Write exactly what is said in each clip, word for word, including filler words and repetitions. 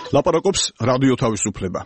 ლაპარაკობს რადიო თავისუფლება.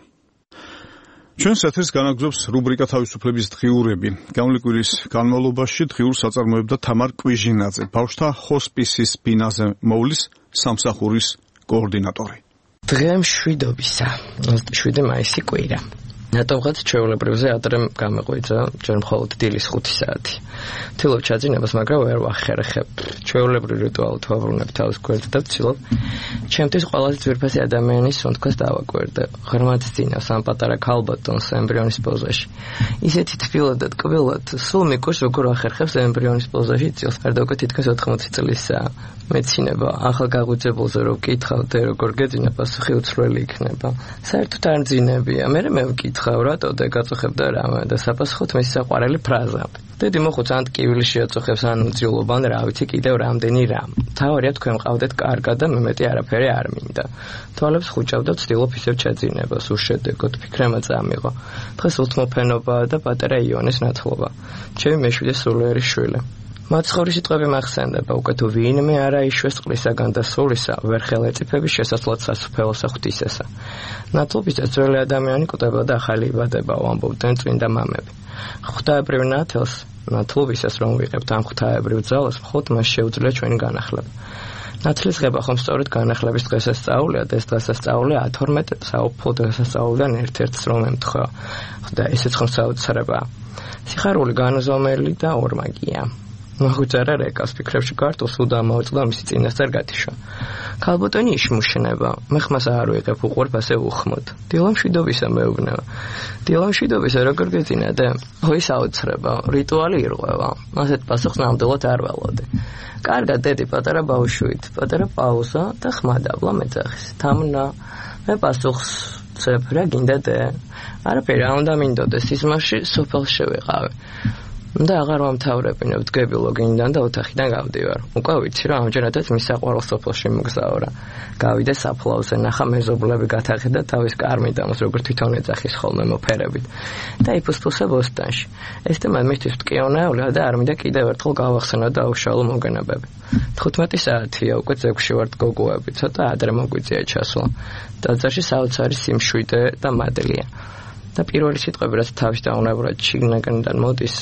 ჩვენს ეთერს განაგრძობს რუბრიკა თავისუფლების დღიურები. გამოვლენის განმავლობაში დღიურს აწარმოებდა თამარ კვიჟინაძე, ბავშვთა ჰოსპისის ბინაზე მოვლის სამსახურის კოორდინატორი. დღე მშვიდობისა, ოცდაშვიდი მაისი კვირა. ნატომღაც ჩვეულებრივზე ადრე გამეღვიძა, ჯერ მხოლოდ დილის ხუთი საათი. ვთილობ ჩაძინებას, მაგრამ ვერ ვახერხებ. ჩვეულებრივ რიტუალით ვაბრუნებ თავს გვერდს და ვცდილობ ჩემთვის ყველაზე ძვირფასი ადამიანის სუნთქვას დავაკვირდე. ღრმად ძინავს ამ პატარა ქალბატონს ემბრიონის პოზაში. ისეთი თბილად და ტკბილად, სულ მიკუშ როგორ ახერხებს ემბრიონის პოზაში წილს. გარდაუკეთ თითქოს ოთხმოცი წლისაა. მეცინება ახალ გაღვიძებულზე რო ვკითხავდე, როგორ გეძინა, პასუხი უცვლელი იქნება. საერთოდ არ ძინებია. მე მე ვკითხავ, რატო და გაწუხებდა რამე და საპასუხოდ მისი საყვარელი ფრაზა. დედი მოხუც ან ტკივილი შეაწუხებს, ან უძილობან რა ვიცი კიდევ რამდენი რამ. თავარია თქვენ მყავდეთ კარგად და მე მეტი არაფერი არ მინდა. თვალებს ხუჭავ და ვცდილობ ისევ ჩაძინებას, უშედეგოდ ფიქრემა წამიღო. დღეს უთმოფენობაა და პატარა იონის ნათლობა. ჩემი მეშვიდე სულიერი შვილი. მაცხოვრი სიტყვები მახსენდება, უკვე თუ ვინმე არა იშვეს წყლისაგან და სულისა, ვერ ხელეწიფების შესასვლად სასუფეველსა ღვთისესა. ნათლობისას ძველი ადამიანი კვდება და ახალი იბადება, ამბობდნენ წმინდა მამები. ღვთაებრივ ნათელს, ნათლობისას რომ ვიღებთ ამ ღვთაებრივ ძალას, მხოლოდ მას შეუძლია ჩვენი განახლება. ნათლის ღება ხომ სწორედ განახლების დღესასწაულია და ეს დღესასწაული ათორმეტ საუფლო დღესასწაულიდან ერთ-ერთს რომ ემთხვევა. და ესეც ხომ საოცრებაა. სიხარული განუზომელი და ორმაგია. მოხუცარა რეკავს ფიქრებში კარტოს უდა მოწდა მისი წინასწარ გათიშვა. ქალბატონი იშმუშნება, მე ხმას არ ვიღებ, უყვართ ასე უხმოდ. დილამშვიდობისა მეუბნება. დილამშვიდობისა როგორ გეძინა და ой საოცრება, რიტუალი ირღვევა. ასეთ პასუხს ნამდვილად არ ველოდე. კარგად დედი პატარა ბავშვით, პატარა პაუზა და ხმა დაბლა მეძახის. თამნა მე პასუხს წებ რა გინდა და არაფერი არ უნდა მინდოდეს სიზმარში სოფელს შევეყავე. და აღარ მომთავრებინებ დგები ლოგინიდან და ოთახიდან გავდივარ. უკვე ვიცი რომ ამჯერადაც მის საყვარელ სოფელში მგზავრა. გავიდე საფლავზე, ნახა მეზობლები გათაღდა თავის კარმიდამს, როგორ თვითონ ეძახის ხოლმე მოფერებით. და იფუსფუსა ბოსტანში. ეს თემა მისთვის მტკივნეულა და არ მინდა კიდევ ერთხელ გავახსენო და უშუალო მოგონებები. თხუთმეტი საათია, უკვე ძეგლში ვართ გოგოები, ცოტა ადრე მოგვიწია ჩასვლა. ტაძარში საოცარი სიმშვიდე და მადლია. და პირველი სიტყვები რაც თავის დაუნებურად შიგნიდან მოდის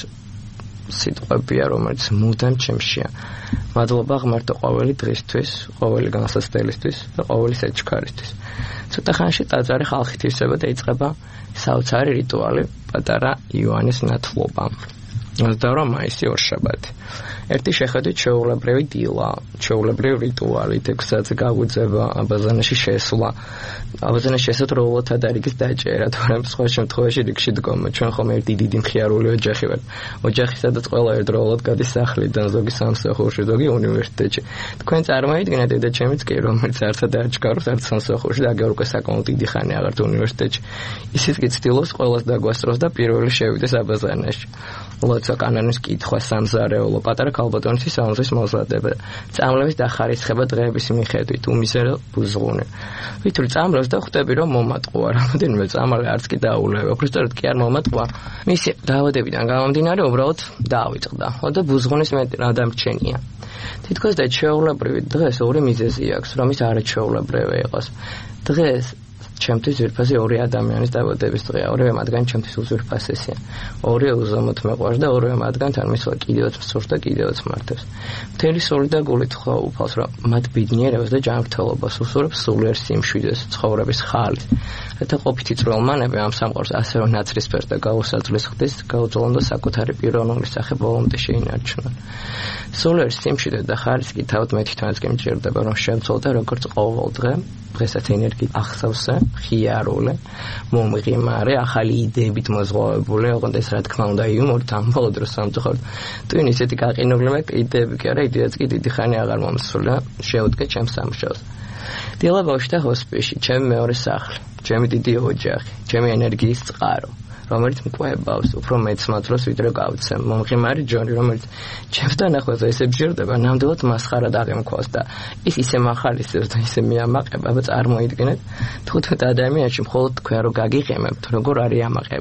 სიტყვებია, რომელიც მუდამ ჩემშია. მადლობა ღმერთო ყოველი დღისთვის, ყოველი განსაცდელისთვის და ყოველი საჩქარისთვის. ცოტა ხანში ტაძარი ხალხით ივსება და იწყება საოცარი რიტუალი, პატარა იოანეს ნათლობა. ოცდაორი მაისი ორშაბათი. ერთი შეხედვით ჩვეულებრივი დილა, ჩვეულებრივი რიტუალი, ექვსი გაგვიძება, აბაზანაში შესვლა. აბაზანაში შესაძლოა თადარიგის დაჭერა, თორემ სხვა შემთხვევაში რიგში დგომა. ჩვენ ხომ ერთი დიდი მხიარული ოჯახი ვართ. ოჯახი სადაც ყველა ერთდროულად გადის სახლიდან, ზოგი სამსახურში, ზოგი უნივერსიტეტში. თქვენ წარმოიდგინეთ და ჩემიც კი, რომელიც არცად არ ჩქარობს, არც სამსახურში და აგერ უკვე საკმაოდ დიდი ხანი აღართ უნივერსიტეტში. ისიც კი ცდილობს ყველას დაგვასწროს და პირველი შევიდეს აბაზანაში. ლოცა კანონის კითხვა, სამზარეულო, პატარა ქალბატონის საუნზის მოზადება, წამლების დახარისხება დღეების მიხედვით, უმიზერო ბუზღუნი. ვითური წამლებს და ხვდები რომ მომატყვა, რამოდენიმე წამალი არც კი დაულევა, უბრალოდ კი არ მომატყვა. მისი დაავადებიდან გამომდინარე უბრალოდ დაავიწყდა. და ბუზღუნის მეტი რა დამრჩენია. თითქოს და ჩვეულებრივი დღეს ორი მიზეზი აქვს, რომ ის არაჩვეულებრივი იყოს. დღეს ჩემთვის ძვირფასი ორი ადამიანის დაავადების დღეა. ორივე მათგანი ჩემთვის უძვირფასესია. ორივე უზომოდ მეყვარს და ორივე მათგანთან მისვლა კიდევაც მსურს და კიდევაც მართებს. მთელი სული და გულით ხო უფალს, რომ მათ ბედნიერებას და ჯანმრთელობას უსურვებს სულიერ სიმშვიდეს, ცხოვრების ხალის. რათა ყოფითი წვრილმანები ამ სამყაროს ასე რომ ნაცრისფერს და გაუსაძვლის ხდის, გაუძლონ და საკუთარი პიროვნული სახე ბოლომდე შეინარჩუნონ. სულიერ სიმშვიდე და ხარისხი თავად მე თვითონაც კი მჭირდება, რომ შემცვალ და როგორც ყოველ დღე დღესაც ენერგიით ახსავსე, ხიარულე, მომღიმარე, ახალი იდეებით მოზღვავებული, ოღონდ ეს რა თქმა უნდა იუმორით ამ ბოლო დროს სამწუხაროდ. თუ ისეთი გაყინული მე იდეები კი არა, იდეაც კი დიდი ხანი აღარ მომსულა, შეუდგე ჩემს სამშობლოს. დილა ბავშვთა ჰოსპისში, ჩემი მეორე სახლი, ჩემი დიდი ოჯახი, ჩემი ენერგიის წყარო. რომელიც მკვებავს, უფრო მეც მათლოს ვიდრე გავცემ. მომღიმარი ჯონი, რომელიც ჩემს დანახვაზე ესე ბჟირდება, ნამდვილად მასხარა დაღემქოს და ის ისე მახალისებს და ისე მიამაყება, բայց წარმოიდგინეთ, თხუთმეტ ადამიანში მხოლოდ თქვენ რო გაგიღემებთ, როგორ არის ამაყებდით.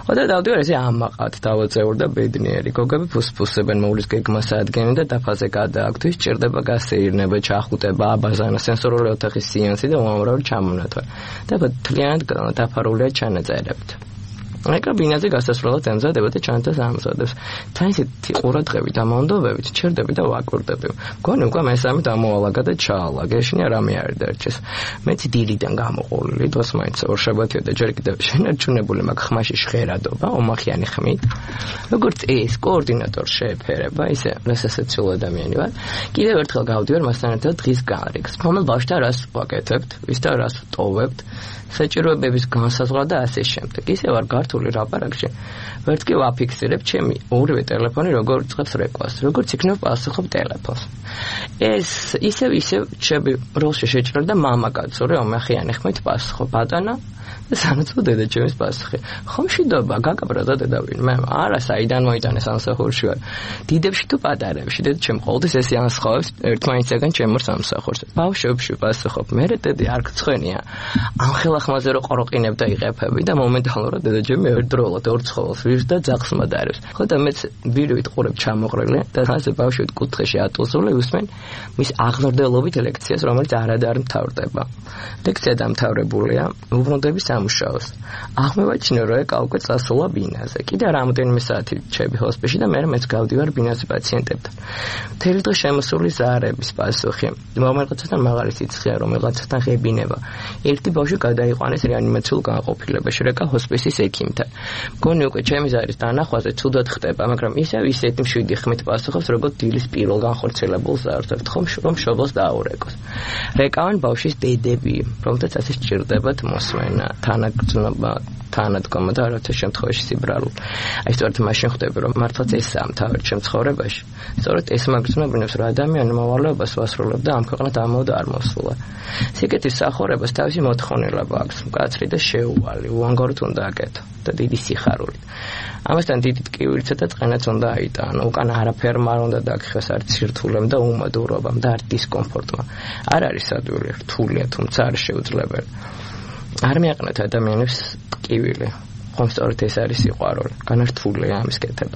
ხოდა დავდივარ ესე ამაყად დავაწეურ და ბედნიერი გოგები ფუსფუსებენ მოვლის გეგმას ადგენენ და დაფაზე გადააგთვის ჭირდება გასეირნება ჩახუტება აბაზანა სენსორული ოთახის სეანსი და უამრავი ჩამონათვა და მთლიანად დაფარულია ჩანაწერებით ეკრა ბინაზე გასასვლელად ემზადება და ჩანაწერს ამზადებს თან ისეთი ყურადღებით და მომდობებით ჩერდები და ვაკურდები მგონი უკვე მესამე დამოალაგა და ჩაალაგა ეშინია რამე არ დარჩეს მეც დილიდან გამოყოლილი დღეს მაინც ორშაბათია და ჯერ კიდევ შენარჩუნებული მაქვს ხმაში ჟღერადობა ომახიანი ხმით როგორც ეს კოორდინატორ შეეფერება ისე რასასაცილო ადამიანი ვარ კიდევ ერთხელ გავდივარ მასთან ერთად დღის განრიგს მომელ ბავშვთა რას ვაკეთებთ ვისთან რას ვტოვებთ საჭიროებების განსაზღვრა და ასე შემდეგ. ისე ვარ გართული ლაპარაკში. ვერც კი ვაფიქსირებ ჩემი ორივე ტელეფონი როგორ იწყებს რეკვას, როგორც იქნებ პასუხობ ტელეფონს. ეს ისევ ისევ ჩემი როლში შეჭრა და მამაკაცო რა ომახიანი ხმით პასუხობ ბატონა და სანაცვლო დედა ჩემის პასუხი. ხომ შიდობა გაკაბრა დედავინ მე არა საიდან მოიტანეს სამსახურში ვარ. დიდებში თუ პატარებში დედა ჩემ ყოველთვის ესე ანსხოვებს ერთმანეთსაგან ჩემ სამსახურს. ბავშვებში პასუხობ მე დედა არ გწხვენია. ამ ხელახმაზე რო ყროყინებ და იყეფები და მომენტალურად დედა ჩემი ერთდროულად ორ ცხოველს ვირს და ძაღლს მადარებს. ხო და მეც ვირვით ყურებ ჩამოყრილი და ასე ბავშვით კუთხეში ატუსული უსმენ მის აღზრდელობით ლექციას რომელიც არადარ მთავრდება. ლექცია დამთავრებულია უბრუნდების სამუშაოს. აღმევაჩინე რომ ეკა უკვე წასულა ბინაზე. კიდე რამოდენიმე საათი ჩები ჰოსპისში და მე მეც გავდივარ ბინაზე პაციენტებთან. მთელი დღე შემოსული ზაარების პასუხი. მომერყაცთან მაღალი სიცხეა რომელღაცთან ღებინება. ერთი ბავშვი გადაიყვანეს რეანიმაციულ განყოფილებაში რეკა ჰოსპისის ექიმთან. მგონი უკვე ჩემი ზარის დანახვაზე ცუდად ხდება, მაგრამ ისევ ისეთი მშვიდი ხმით პასუხობს როგორც დილის პირველ განხორციელებულ ზარს. ხომ რომ შობოს დააურეკოს. რეკავენ ბავშვის დედები, რომელთაც ასე სჭირდებათ მოსმენა. თანაგრძნობა თანადგომა და რაღაცა შემთხვევაში სიბრალული. აი სწორედ მაშინ ხვდები რომ მართლაც ესაა მთავარი ჩემ ცხოვრებაში. სწორედ ეს მაგრძნობინებს რომ ადამიანი მოვალეობას ვასრულებ და ამ ქვეყნად ამოდ არ მოსულა. სიკეთის სახორებას თავისი მოთხოვნილება აქვს, მკაცრი და შეუვალი, უანგაროდ უნდა აკეთო და დიდი სიხარულით. ამასთან დიდი ტკივილიცა და წყენაც უნდა აიტანო, უკან არაფერმა არ უნდა დაგხეს არც სირთულემ და უმადურობამ და არც დისკომფორტმა. არ არის ადვილი, რთულია, თუმცა არ შეუძლებელი. არ მიაყენეთ ადამიანებს ტკივილი. ხომ სწორედ ეს არის სიყვარული. განართულია ამის კეთება.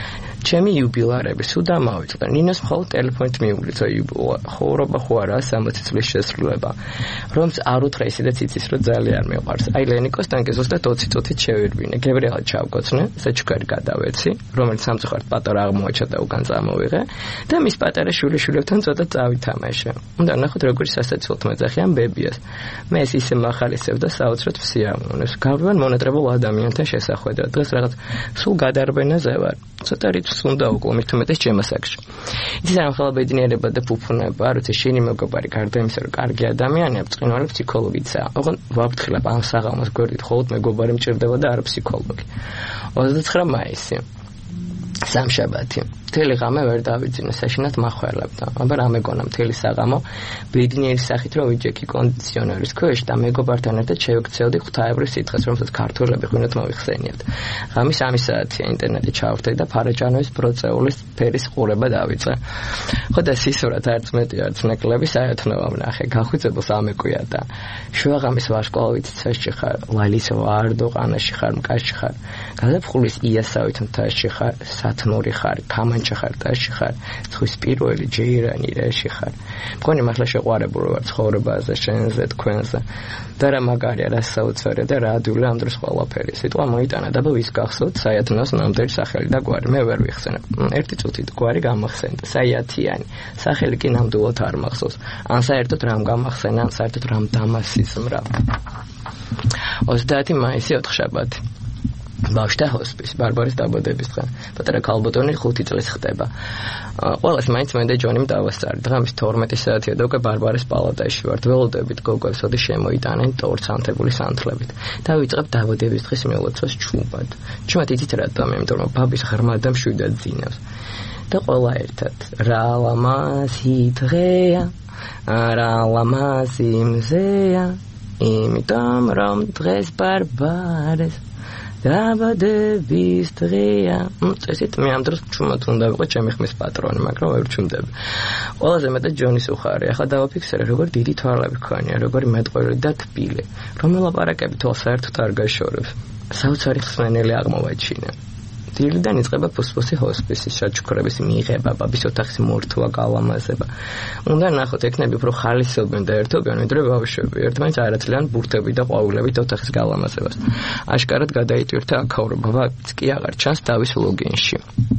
ჩემი იუბილარები სულ დამავიწყდა. ნინოს მხოლოდ ტელეფონით მიუგლიცა იუბილა. ხოვრობა ხო არაა სამოცი წლის შესრულება. რომც არ უთხრა ისედაც იცის რომ ძალიან მეყვარს. აი ლენიკოს ტანკი ზუსტად ოცი წუთით შევირბინე. გებრიელად ჩავკოცნე, საჩუქარი გადავეცი, რომელიც სამწუხაროდ პატარა აღმოაჩა და უკან წამოვიღე და მის პატარა შვილიშვილებთან ცოტა წავითამაშე. უნდა ნახოთ როგორი სასაცილოდ მეძახიან ბებიას. მე ეს ისე მახალისებ და საოცრად ვსიამოვნებს. გავდივარ მონატრებულ ადამიანთან შესახვედრად. დღეს რაღაც სულ გადარბენაზე ვარ. ცოტა უნდა უკლუმით უმეტეს ჩემასაკში. იცის რა მხოლოდ ბედნიერება და ფუფუნება, როცა შენი მეგობარი გარდა იმისა, რომ კარგი ადამიანია, ბწყინვალე ფსიქოლოგიცაა. ოღონდ ვაფრთხილებ ამ საღამოს გვერდით მხოლოდ მეგობარი მჭირდება და არა ფსიქოლოგი. ოცდაცხრა მაისი. სამშაბათი. მთელი ღამე ვერ დავიძინე, საშინად მახველებდა. აბა რა მეგონა მთელი საღამო ბედნიერის სახით რომ ვიჯექი კონდიციონერის ქვეშ და მეგობართან ერთად შევექცევდი ღვთაებრივ სიტყვას, რომელსაც ქართველები ღვინოთ მოვიხსენიებთ. ღამის სამი საათია ინტერნეტი ჩავხტე და ფარაჯანოვის ბროწეულის ფერის ყურება დავიწყე. ხო და სისურათ არც მეტი არც ნაკლები საერთნობა ვნახე. გახვიძებელს ამეკვია და შუაღამის ვარსკვლავით ცეშში ხარ, ლალის ვარდო ყანაში ხარ, მკაცში ხარ. გადაფხულის იასავით მთაში ხარ, სათნური ხარ, კამან ხარ ტაში ხარ ცხვის პირველი ჯეირანი რაში ხარ მგონი მართლა შეყვარებული ვარ ცხოვრებაზე შენზე თქვენზე და რა მაგარია რა საოცარია და რა ადვილი ამ დროს ყველაფერი სიტყვა მოიტანა და ვის გახსოვთ საიათნოს ნამდვილი სახელი და გვარი მე ვერ ვიხსენებ ერთი წუთით გვარი გამახსენდა საიათიანი სახელი კი ნამდვილად არ მახსოვს ან საერთოდ რამ გამახსენა ან საერთოდ რამ დამასიზმრა ოცდაათი მაისი ოთხშაბათი ბავშვთა ჰოსპისი ბარბარის დაბადების დღე. პატარა ქალბატონი ხუთი წლის ხდება. ყველას მაინც მე და ჯონიმ დავასწარი. დღამის თორმეტი საათია და უკვე ბარბარის პალატაში ვართ. ველოდებით გოგოს ოდე შემოიტანენ ტორტს ანთებული სანთლებით. და ვიწყებ დაბადების დღის მელოცვას ჩუმად. ჩუმად იცით რატომ? იმიტომ რომ ბაბის ღრმა და მშვიდად ძინავს. და ყველა ერთად რა ლამაზი დღეა, რა ლამაზი მზეა, იმიტომ რომ დღეს ბარბარეს დაბადების დღეა. წესით მე ამ დროს ჩუმად უნდა ვიყო ჩემი ხმის პატრონი, მაგრამ ვერ ჩუმდები. ყველაზე მეტად ჯონის უხარი. ახლა დავაფიქსირე, როგორ დიდი თვალები ქონია, როგორი მეტყველი და თბილი. რომ ელაპარაკები თვალს საერთოდ არ გაშორებს. საოცარი ხსნელი აღმოვაჩინა. დილიდან იწყება ფუსფუსი ჰოსპისის საჩუქრების მიღება, ბაბის ოთახის მორთვა, გალამაზება. უნდა ნახოთ ექნები უფრო ხალისობენ და ერთობიან, ვიდრე ბავშვები. ერთმანეთს არ აცლიან ბურთები და ყვავილებით ოთახის გალამაზებას. აშკარად გადაიტვირთა აქაურობა, ბაბიც კი აღარ ჩანს დავის ლოგინში.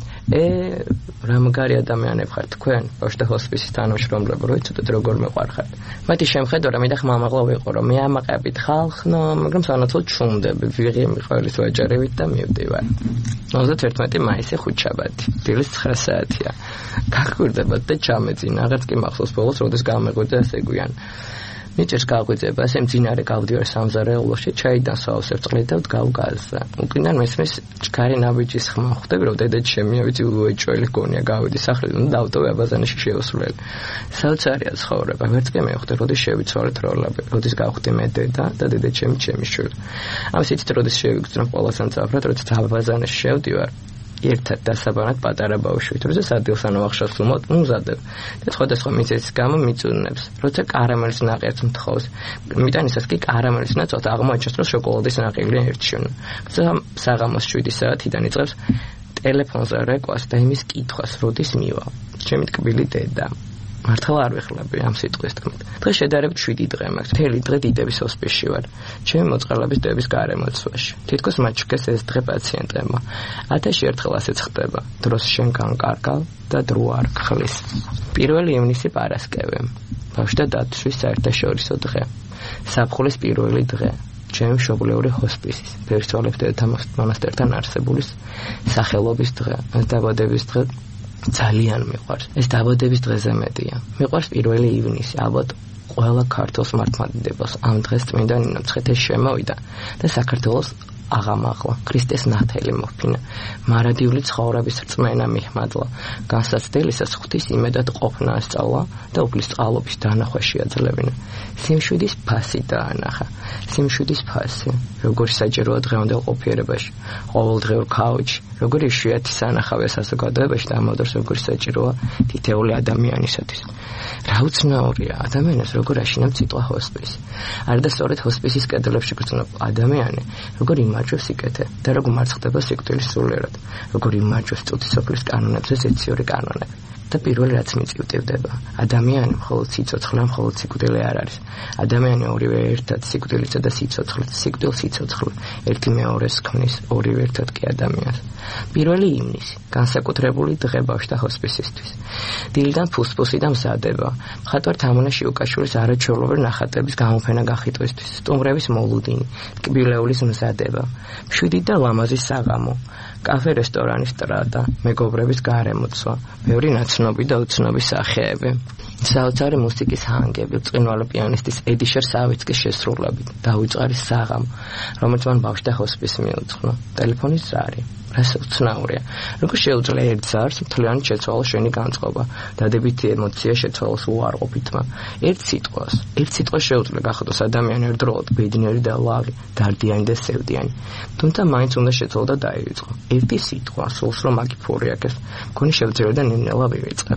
ე რა მაგარი ადამიანები ხართ თქვენ, ბავშვთა ჰოსპისის თანამშრომლები, რო იცოდეთ როგორ მეყვარხართ. მათი შემხედო მე და ხმამაღლა ვიყო, რომ მე ამაყებით ხალხნო, მაგრამ სანაცვლოდ ჩუმდები, ვიღი მიყოლის ვაჯარებით და მივდივარ. ოცდაერთმეტი მაისი ხუთშაბათი, დილის ცხრა საათია. გაგვირდებათ და ჩამეძინა, აღარც კი მახსოვს ბოლოს, როდეს გამეღვიძა ასე გვიან. მიჭერს გაღვიძება, ასე მძინარე გავდივარ სამზარეულოში, ჩაიდან სავსებ წყლით და ვდგავ გაზზე. უკიდან მესმის ჩქარი ნაბიჯის ხმა ხვდები, რომ დედა ჩემია, ვიცი უეჭველი გონია, გავიდი სახლიდან და ავტოვე აბაზანაში შევსვლელი. საოცარია ცხოვრება, ვერც კი მეხვდი, როდის შევიცვალეთ როლები, როდის გავხდი მე დედა და დედა ჩემი ჩემი შვილი. ამ სიტყვით როდის შევიგრძნობ ყველასთან წაფრად, როდის აბაზანაში შევდივარ. ერთად დასაბანად პატარა ბავშვით, როცა სადილს ან ახშას ვუმოთ, მუზადებ. და სხვადასხვა მიზეზის გამო მიწუნებს. როცა კარამელის ნაყიდს მთხოვს, მიტანისას კი კარამელის ნაცვლად აღმოაჩენს, რომ შოკოლადის ნაყიდი ერჩიონ. როცა საღამოს შვიდი საათიდან იწყებს ტელეფონზე რეკვას და იმის კითხვას, როდის მივა. ჩემი ტკბილი დედა. მართლა არ ვეხლები ამ სიტყვის თქმით. დღეს შედარებით შვიდი დღე მაქვს. მთელი დღე დიდების ჰოსპისში ვარ. ჩემი მოწყალების დების გარემოცვაში. თითქოს მაჩქეს ეს დღე პაციენტებმა. ათაში ერთხელ ასეც ხდება. დროს შენ განკარგავ და დრო არ გხლის. პირველი ივნისი პარასკევი. ბავშვთა დაცვის საერთაშორისო დღე. საფხულის პირველი დღე. ჩემი მშობლიური ჰოსპისის, ფერცვალებთან მონასტერთან არსებული სახელობის დღე. დაბადების დღე ძალიან მიყვარს. ეს დაბადების დღეზე მეტია. მიყვარს პირველი ივნისი, ალბათ ყველა ქართულს მართლმადიდებლს ამ დღეს წმინდა ნინო მცხეთეს შემოვიდა და საქართველოს აღამაღლა. ქრისტეს ნათელი მოფინა. მარადიული ცხოვრების რწმენა მიჰმადლა. განსაცდელისას ღვთის იმედად ყოფნა ასწავლა და უფლის წყალობის დანახვა შეაძლევინა. სიმშვიდის ფასი დაანახა. სიმშვიდის ფასი, როგორი საჭიროა დღევანდელ ყოფიერებაში, ყოველდღიურ ქაუჩი, როგორი იშვიათი სანახავია საზოგადოებაში და ამავდროულად როგორი საჭიროა თითოეული ადამიანისათვის. რა უცნაურია ადამიანს როგორ აშინებს სიტყვა ჰოსპისი. არ და სწორედ ჰოსპისის კედლებში გრძნობ ადამიანი, როგორ იმარჯვებს სიკეთე და როგორ მარცხდება სიკვდილის სულიერად, როგორ იმარჯვებს წუთისოფლის კანონებზე ზეციური კანონები. და პირველი რაც მიწივდება, ადამიანი მხოლოდ სიცოცხლე, მხოლოდ სიკვდილი არ არის. ადამიანი ორივე ერთად სიკვდილისა და სიცოცხლე, სიკვდილ სიცოცხლე, ერთი მეორეს ქმნის, ორივე ერთად კი ადამიანს. პირველი ივნისი, განსაკუთრებული დღე ბავშვთა ჰოსპისისთვის. დილიდან ფუსფუსი და მზადება. მხატვარ თამუნა შიუკაშვილის არაჩვეულებრივი ნახატების გამოფენა გახიტვისთვის, სტუმრების მოლუდინი, ტკბილეულის მზადება, მშვიდი და ლამაზი საღამო. კაფე რესტორანის ტრადა, მეგობრების გარემოცვა, ბევრი ნაცნობი და უცნობი სახეები. საოცარი მუსიკის ჰანგები, ბრწყინვალე პიანისტის ედიშერ სავიცკის შესრულებით, დაუწყარი საღამო, რომელიც მან ბავშვთა ჰოსპისს მიუძღვნა. ტელეფონის ზარი, რას უცნაურია. როგორ შეუძლია ერთ ზარს მთლიანად შეცვალოს შენი განწყობა, დადებითი ემოცია შეცვალოს უარყოფითმა. ერთ სიტყვას, ერთ სიტყვას შეუძლია გახადოს ადამიანი ერთდროულად ბედნიერი და ლაღი, დარდიანი და სევდიანი. თუმცა მაინც უნდა შეცვალო და დაივიწყო. ერთი სიტყვა, სულს რომ აგიფორიაკეს, მქონი შევძელე და ნელ-ნელა ვივიწყებ.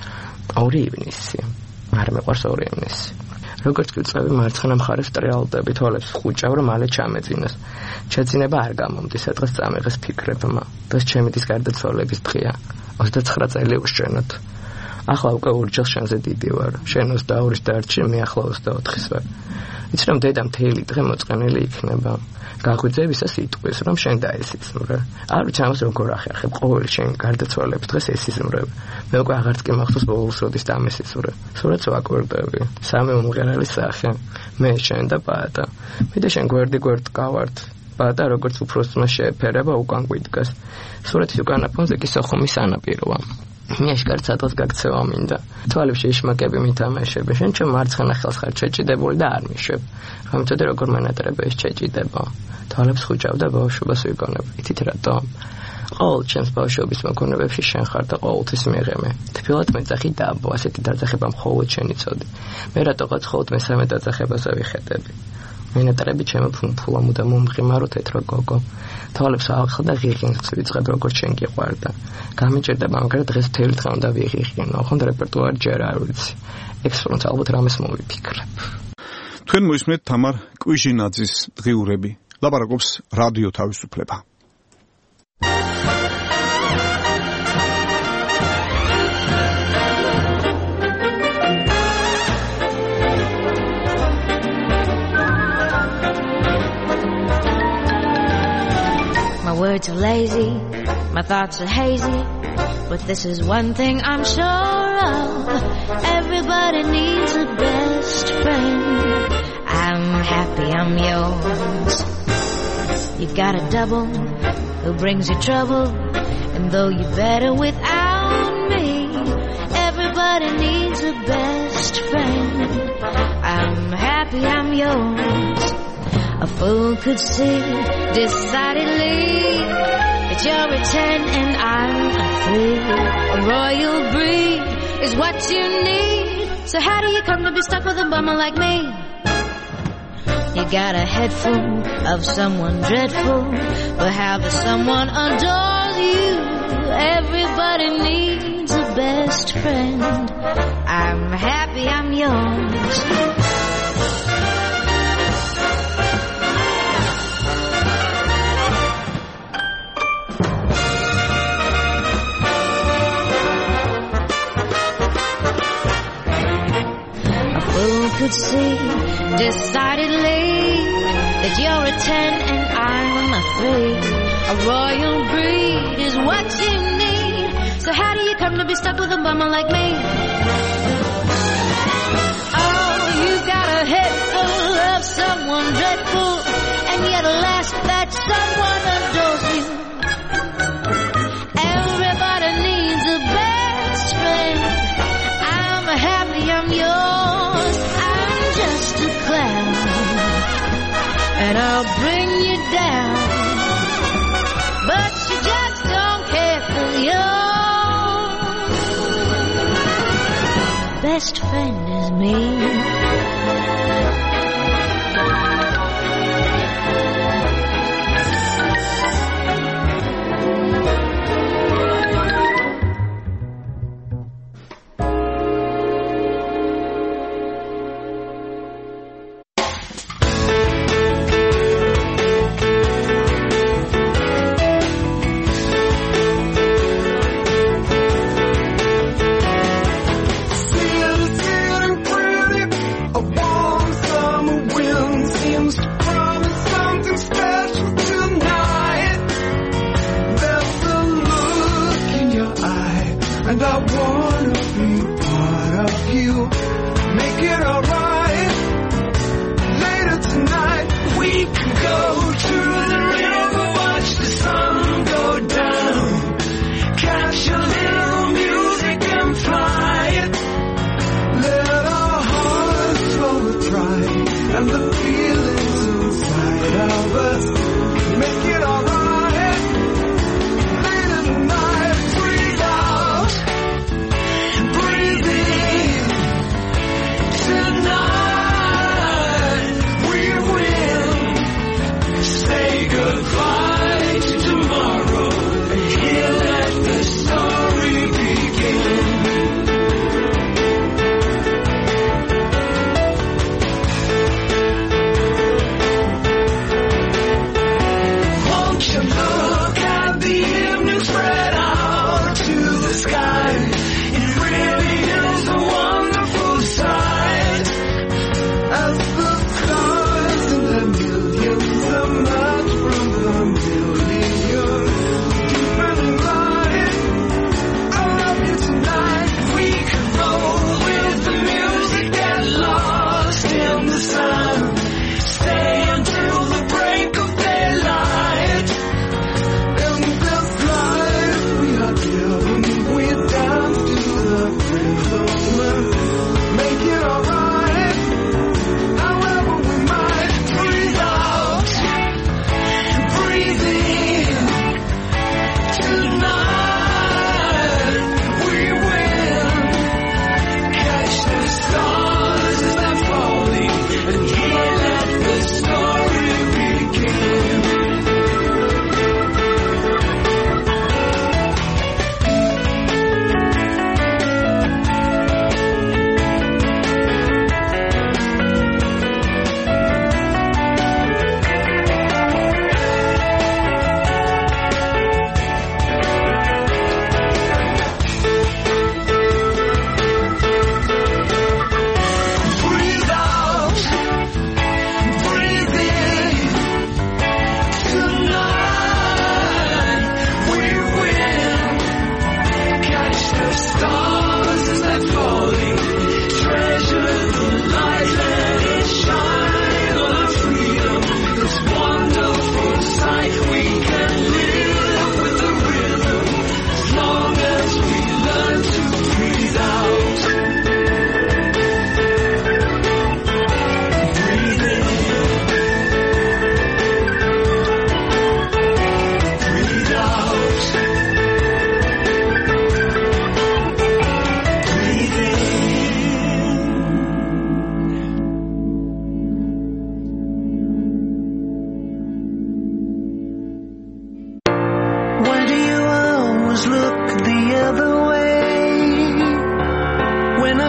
ორი ივნისი. არ მეყვარს ორი ივნისი. როგორც კი წავი მარცხენა მხარეს ტრიალდები, თვალებს ხუჭავ, რომ მალე ჩამეძინოს. შეძინება არ გამომდის, სადღაც წამიღეს ფიქრებმა. დღეს ჩემი დის გარდაცვალების დღეა. ოცდაცხრა წელი უშენოთ. ახლა უკვე ორჯერ შენზე დიდი ვარ. შენ ოცდაორის დარჩი, მე ახლა ოცდაოთხის ვარ. იცი რომ დედა მთელი დღე მოწყენილი იქნება. გაღვიძებისას იტყვის, რომ შენ დაესიზმრე. არ ვიცი ამას როგორ ახერხებ, ყოველი შენ გარდაცვალების დღეს ესიზმრებ. მე უკვე აღარც კი მახსოვს ბოლოს როდის დამესიზმრე. სურათს ვაკვირდები. სამი უმღერალი სახე. მე შენ და პატა. მე და შენ გვერდი გვერდ გავართ. პატა როგორც უფროსმა შეეფერება უკან გვიდგას. სურათის უკანა ფონზე კი სოხუმის ანაპიროა. მე აშკარად სადღაც გაქცევა მინდა. თვალებში ეშმაკები მითამაშები. შენ ჩემ მარცხენა ხელს ხარ ჩეჭიდებული და არ მიშვებ. რომ მწოდე როგორ მანატრება ეს ჩეჭიდება. თვალებს ხუჭავ და ბავშვობას ვიგონებ. იცით რატომ? ყოველ ჩემს ბავშვობის მოგონებებში შენ ხარ და ყოველთვის მეღემე. თბილად მეძახი დაბო, ასეთი დაძახება მხოლოდ შენ იცოდი. მე რატოღაც მხოლოდ მესამე დაძახებაზე ვიხეტები. მენატრები ჩემო ფუნფულა მუდა მომღიმარო თეთრო გოგო. თვალებს ავახლა და ღიღინს ვიწყებ როგორც შენ გიყვარდა. გამიჭირდება, მაგრამ დღეს მთელი დღე უნდა ვიღიღინო. ხომ რეპერტუარი ჯერ არ ვიცი. ექსპერიმენტ ალბათ რამეს მოვიფიქრებ. თქვენ მოისმენთ თამარ კვიჟინაძის დღიურები. ლაპარაკობს რადიო თავისუფლება. My words are lazy, my thoughts are hazy, but this is one thing I'm sure of. Everybody needs a best friend. I'm happy I'm yours. You've got a double who brings you trouble, and though you're better without me, everybody needs a best friend. I'm happy I'm yours. A fool could see decidedly that you're a ten and I'm a three. A royal breed is what you need. So how do you come to be stuck with a bummer like me? You got a head full of someone dreadful, but how the someone adores you. Everybody needs a best friend. I'm happy I'm yours. Could see decidedly that you're a ten and I'm a three. A royal breed is what you need. So how do you come to be stuck with a bummer like me? Oh, you got a head full of someone dreadful, and yet alas, that someone adores you. Everybody needs a best friend. I'm happy I'm yours. Just a clown, and I'll bring you down, but you just don't care for your best friend is me.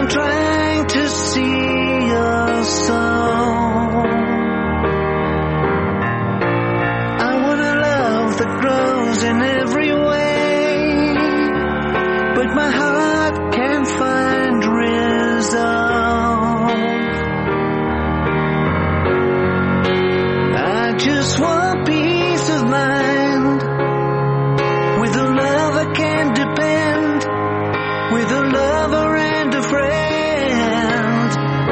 I'm trying to see your soul. I want a love that grows in every way, but my heart can't find resolve. I just want peace of mind, with a lover can depend, with a lover and a friend.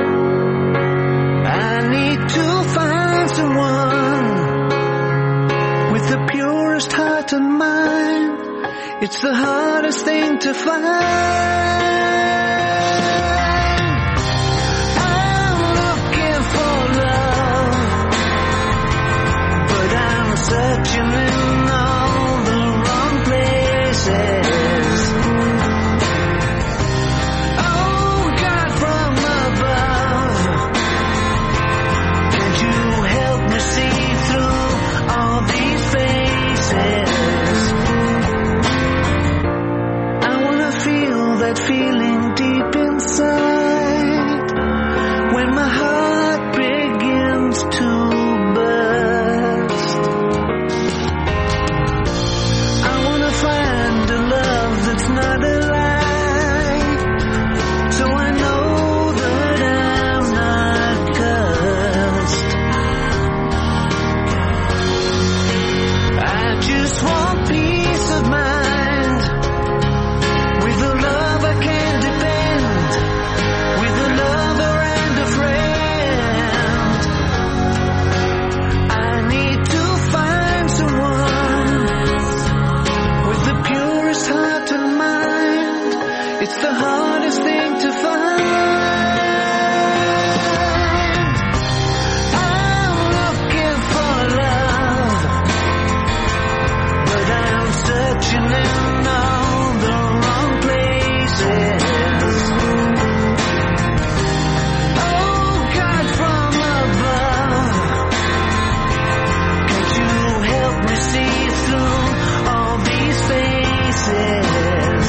I need to find someone with the purest heart and mind. It's the hardest thing to find. I'm looking for love, but I'm searching in all the wrong places. Oh God from above, can't you help me see through all these faces? I wanna feel that feeling deep inside, when my heart begins to burst. I wanna find a love that's not a lie, so I know that I'm not cursed. I just want peace of mind, with a lover can depend, with a lover and a friend. I need to find someone with the purest heart and mind. It's the hardest thing to find. I'm looking for love, but I'm searching in all the wrong places. Oh God from above, can't you help me see through all these faces?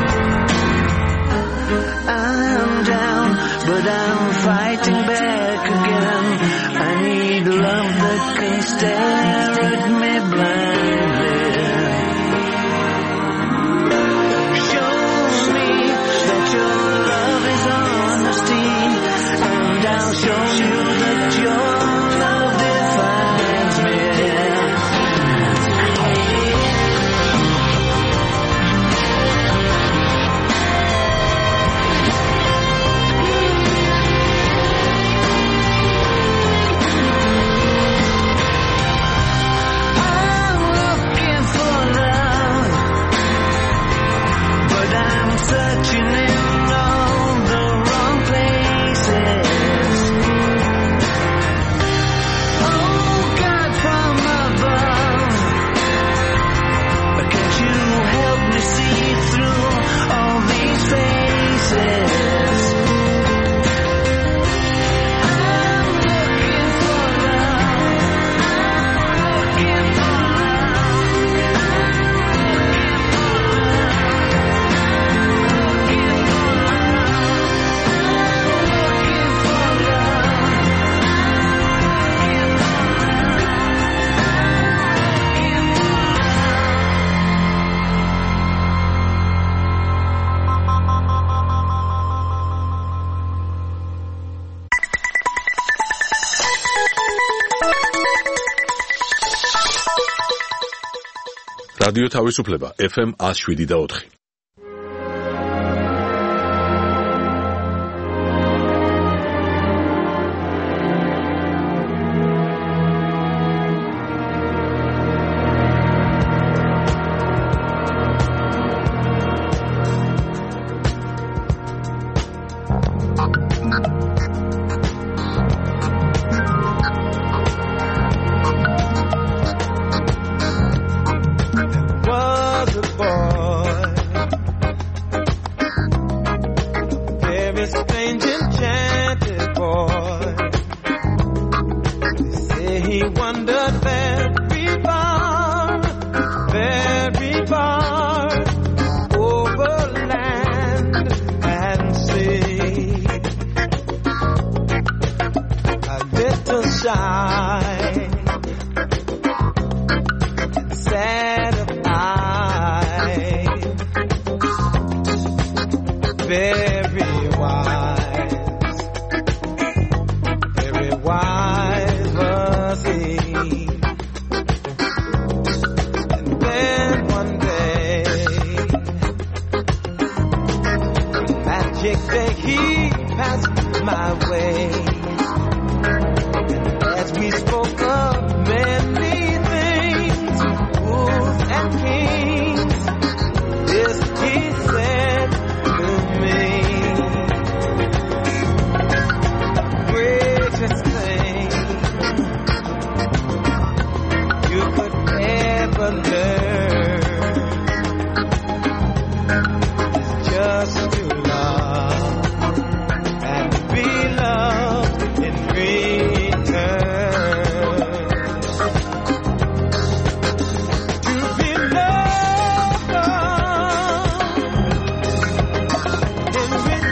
I'm down, but I'm fighting back again. I need love that can stare at me blindly. Show me that your love is honesty, and I'll show you that your love defines me. I'm looking for love, but I'm searching in all the wrong places. Oh God from above, can't you help me see through all these faces? I'm looking for love, looking for რადიო თავისუფლება ეფ ემ one oh seven და four. was a boy, very strange, enchanted boy. They say he wandered very far, very far, over land and sea. very wise, very wise was he. And then one day, magic day, he passed my way. As we spoke of many things, rules and kings, this he said to me: greatest thing you could ever learn is just to love and be loved in return. To be loved in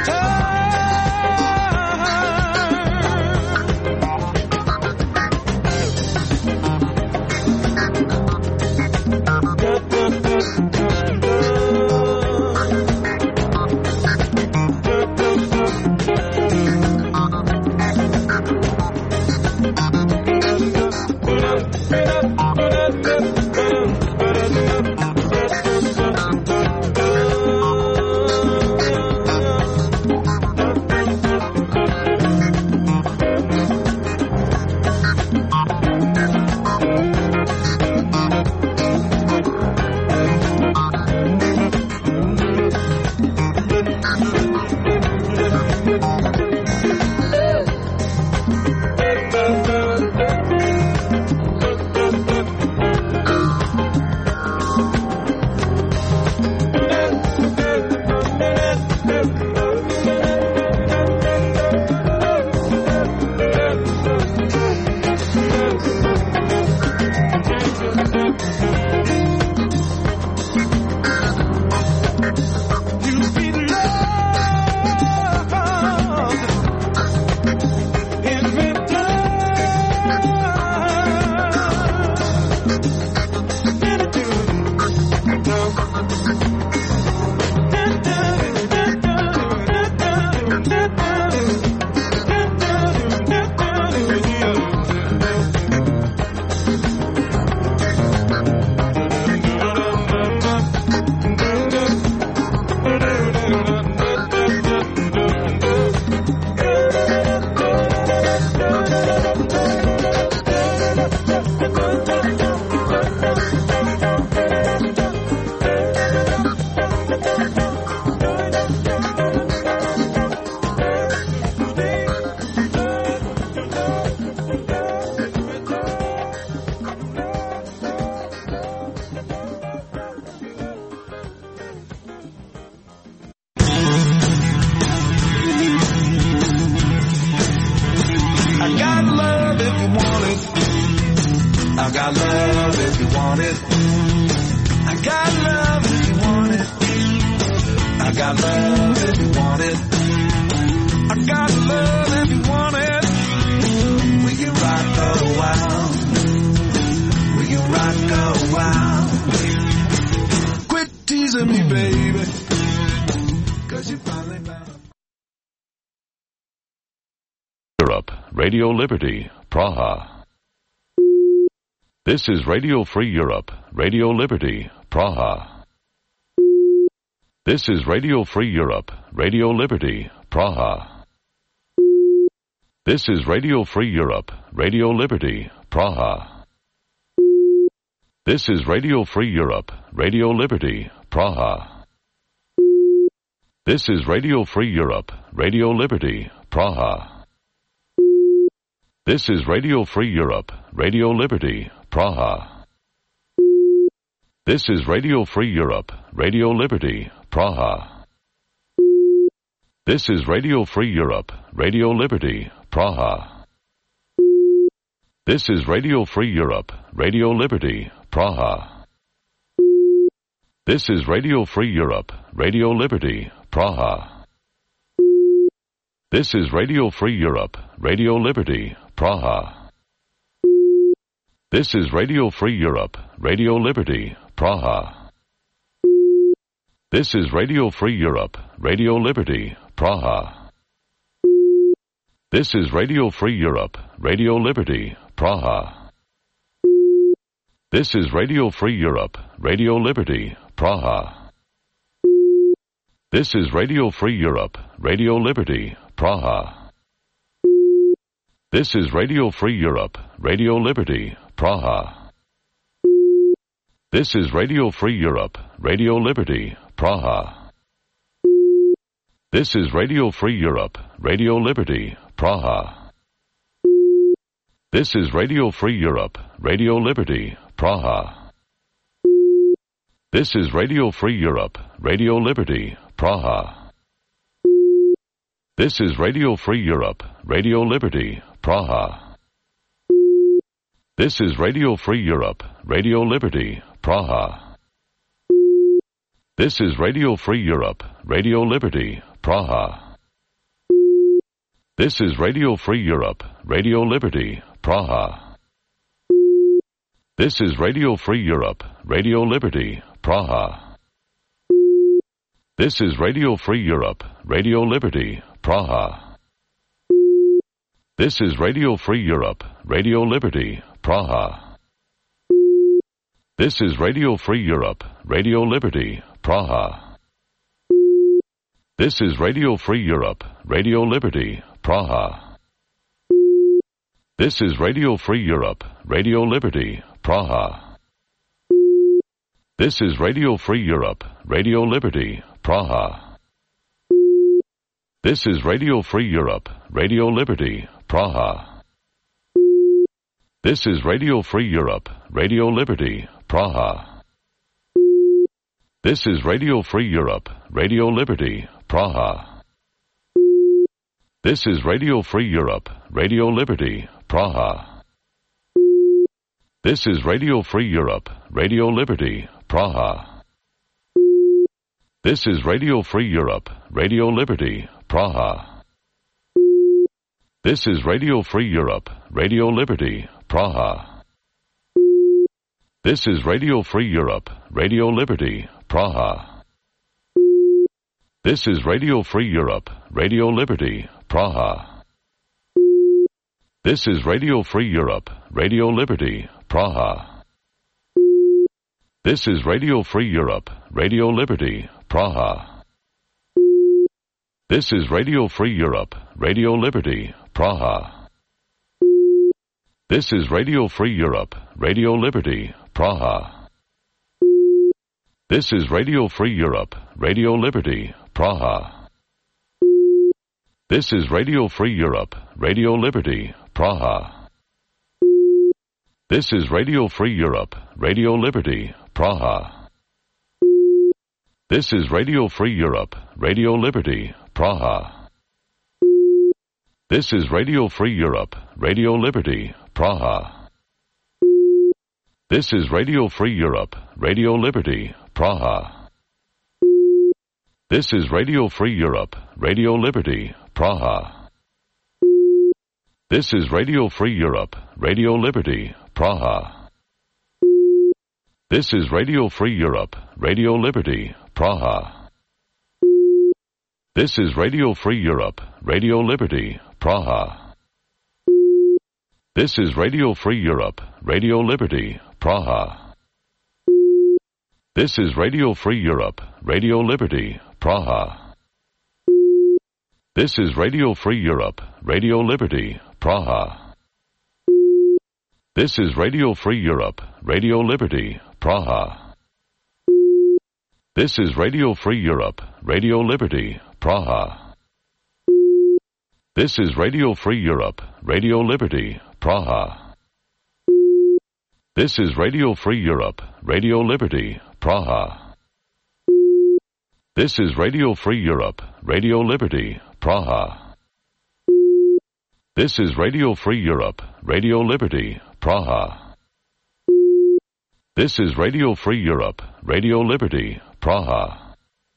Radio Liberty, Praha. This is Radio Free Europe, Radio Liberty, Praha. This is Radio Free Europe, Radio Liberty, Praha. This is Radio Free Europe, Radio Liberty, Praha. This is Radio Free Europe, Radio Liberty, Praha. This is Radio Free Europe, Radio Liberty, Praha. This is Radio Free Europe, Radio Liberty, Praha. This is Radio Free Europe, Radio Liberty, Praha. This is Radio Free Europe, Radio Liberty, Praha. This is Radio Free Europe, Radio Liberty, Praha. This is Radio Free Europe, Radio Liberty, Praha. This is Radio Free Europe, Radio Liberty, Praha. This is Radio Free Europe, Radio Liberty, Praha. This is Radio Free Europe, Radio Liberty, Praha. This is Radio Free Europe, Radio Liberty, Praha. This is Radio Free Europe, Radio Liberty, Praha. This is Radio Free Europe, Radio Liberty, Praha. This is Radio Free Europe, Radio Liberty, Praha. This is Radio Free Europe, Radio Liberty, Praha. This is Radio Free Europe, Radio Liberty, Praha. This is Radio Free Europe, Radio Liberty, Praha. This is Radio Free Europe, Radio Liberty, Praha. This is Radio Free Europe, Radio Liberty, Praha. This is Radio Free Europe, Radio Liberty, Praha. This is Radio Free Europe, Radio Liberty, Praha. This is Radio Free Europe, Radio Liberty, Praha. This is Radio Free Europe, Radio Liberty, Praha. This is Radio Free Europe, Radio Liberty, Praha. This is Radio Free Europe, Radio Liberty, Praha. This is Radio Free Europe, Radio Liberty, Praha. This is Radio Free Europe, Radio Liberty, Praha. This is Radio Free Europe, Radio Liberty, Praha. This is Radio Free Europe, Radio Liberty, Praha. This is Radio Free Europe, Radio Liberty, Praha. This is Radio Free Europe, Radio Liberty, Praha. This is Radio Free Europe, Radio Liberty, Praha. This is Radio Free Europe, Radio Liberty, Praha. This is Radio Free Europe, Radio Liberty, Praha. This is Radio Free Europe, Radio Liberty, Praha. This is Radio Free Europe, Radio Liberty, Praha. This is Radio Free Europe, Radio Liberty, Praha. This is Radio Free Europe, Radio Liberty, Praha. This is Radio Free Europe, Radio Liberty, Praha. This is Radio Free Europe, Radio Liberty, Praha. This is Radio Free Europe, Radio Liberty, Praha. This is Radio Free Europe, Radio Liberty, Praha. This is Radio Free Europe, Radio Liberty, Praha. This is Radio Free Europe, Radio Liberty, Praha. This is Radio Free Europe, Radio Liberty, Praha. This is Radio Free Europe, Radio Liberty, Praha. This is Radio Free Europe, Radio Liberty, Praha. This is Radio Free Europe, Radio Liberty, Praha. This is Radio Free Europe, Radio Liberty, Praha. This is Radio Free Europe, Radio Liberty, Praha. This is Radio Free Europe, Radio Liberty, Praha. This is Radio Free Europe, Radio Liberty, Praha. This is Radio Free Europe, Radio Liberty, Praha. This is Radio Free Europe, Radio Liberty, Praha. This is Radio Free Europe, Radio Liberty, Praha. This is Radio Free Europe, Radio Liberty, Praha. This is Radio Free Europe, Radio Liberty, Praha. This is Radio Free Europe, Radio Liberty, Praha. This is Radio Free Europe, Radio Liberty, Praha. This is Radio Free Europe, Radio Liberty, Praha. This is Radio Free Europe, Radio Liberty, Praha. This is Radio Free Europe, Radio Liberty, Praha.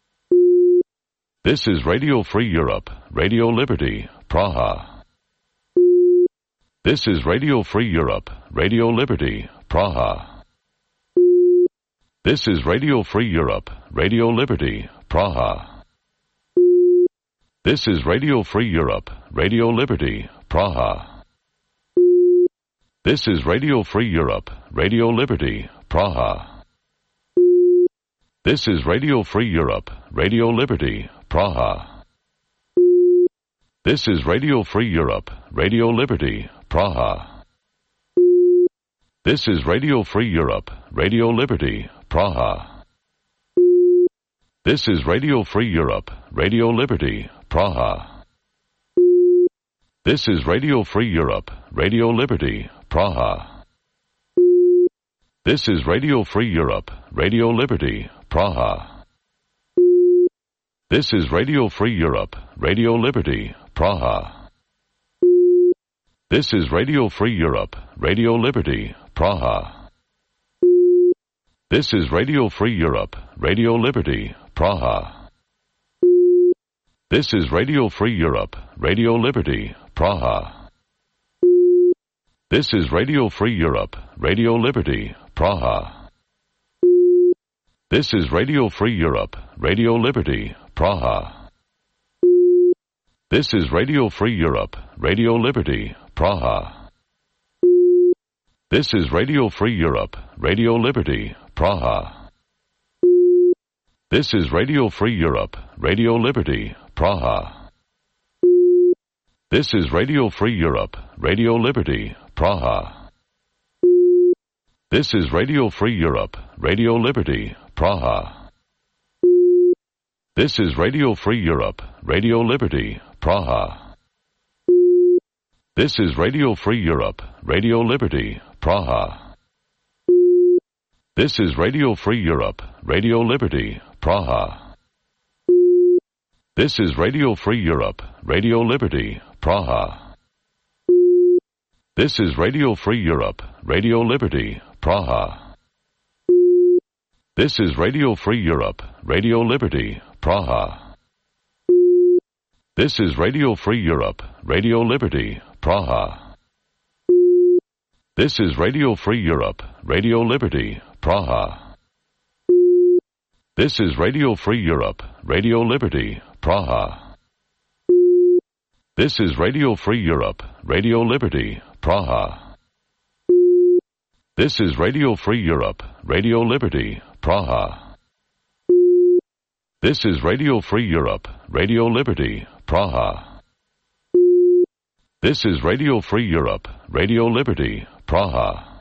This is Radio Free Europe, Radio Liberty, Praha. This is Radio Free Europe, Radio Liberty, Praha. This is Radio Free Europe, Radio Liberty, Praha. This is Radio Free Europe, Radio Liberty, Praha. This is Radio Free Europe, Radio Liberty, Praha. This is Radio Free Europe, Radio Liberty, Praha. This is Radio Free Europe, Radio Liberty, Praha. This is Radio Free Europe, Radio Liberty, Praha. This is Radio Free Europe, Radio Liberty, Praha. This is Radio Free Europe, Radio Liberty, Praha. This is Radio Free Europe, Radio Liberty, Praha. This is Radio Free Europe, Radio Liberty, Praha. This is Radio Free Europe, Radio Liberty, Praha. This is Radio Free Europe, Radio Liberty, Praha. This is Radio Free Europe, Radio Liberty, Praha. This is Radio Free Europe, Radio Liberty, Praha. This is Radio Free Europe, Radio Liberty, Praha. This is Radio Free Europe, Radio Liberty, Praha. This is Radio Free Europe, Radio Liberty, Praha. This is Radio Free Europe, Radio Liberty, Praha. This is Radio Free Europe, Radio Liberty, Praha. This is Radio Free Europe, Radio Liberty, Praha. This is Radio Free Europe, Radio Liberty, Praha. This is Radio Free Europe, Radio Liberty, Praha. This is Radio Free Europe, Radio Liberty, Praha. This is Radio Free Europe, Radio Liberty, Praha. This is Radio Free Europe, Radio Liberty, Praha. This is Radio Free Europe, Radio Liberty, Praha. This is Radio Free Europe, Radio Liberty, Praha. This is Radio Free Europe, Radio Liberty, Praha. This is Radio Free Europe, Radio Liberty, Praha. This is Radio Free Europe, Radio Liberty, Praha. This is Radio Free Europe, Radio Liberty, Praha. This is Radio Free Europe, Radio Liberty, Praha. This is Radio Free Europe, Radio Liberty, Praha.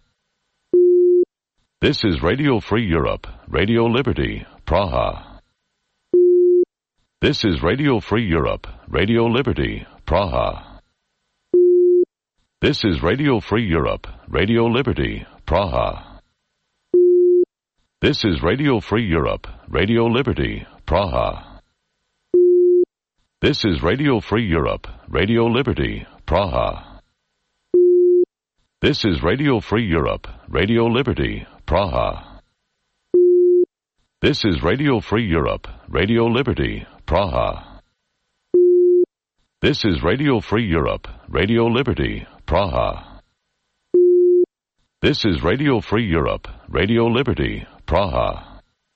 This is Radio Free Europe, Radio Liberty, Praha. This is Radio Free Europe, Radio Liberty, Praha. This is Radio Free Europe, Radio Liberty, Praha. This is Radio Free Europe, Radio Liberty, Praha. This is Radio Free Europe, Radio Liberty, Praha. This is Radio Free Europe, Radio Liberty, Praha. This is Radio Free Europe, Radio Liberty, Praha. This is Radio Free Europe, Radio Liberty, Praha. This is Radio Free Europe, Radio Liberty, Praha.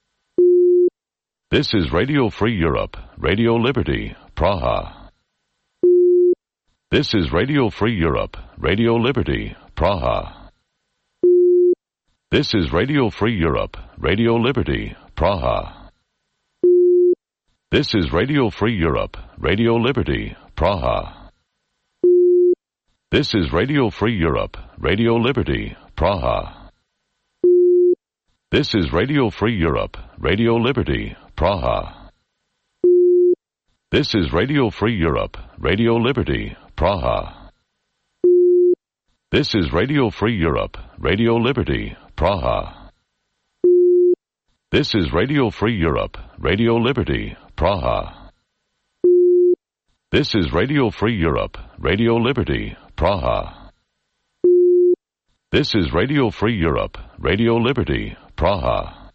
This is Radio Free Europe, Radio Liberty, Praha. This is Radio Free Europe, Radio Liberty, Praha. This is Radio Free Europe, Radio Liberty, Praha. This is Radio Free Europe, Radio Liberty, Praha. This is Radio Free Europe, Radio Liberty, Praha. This is Radio Free Europe, Radio Liberty, Praha. This is Radio Free Europe, Radio Liberty, Praha. This is Radio Free Europe, Radio Liberty, Praha. This is Radio Free Europe, Radio Liberty, Praha. This is Radio Free Europe, Radio Liberty, Praha. This is Radio Free Europe, Radio Liberty, Praha.